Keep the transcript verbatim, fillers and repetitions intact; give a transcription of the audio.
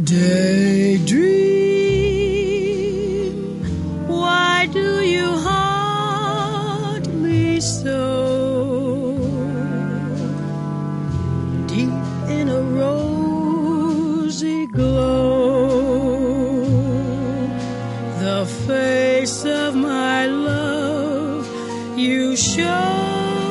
Daydream, why do you haunt me so? Deep in a rosy glow, the face of my love you show.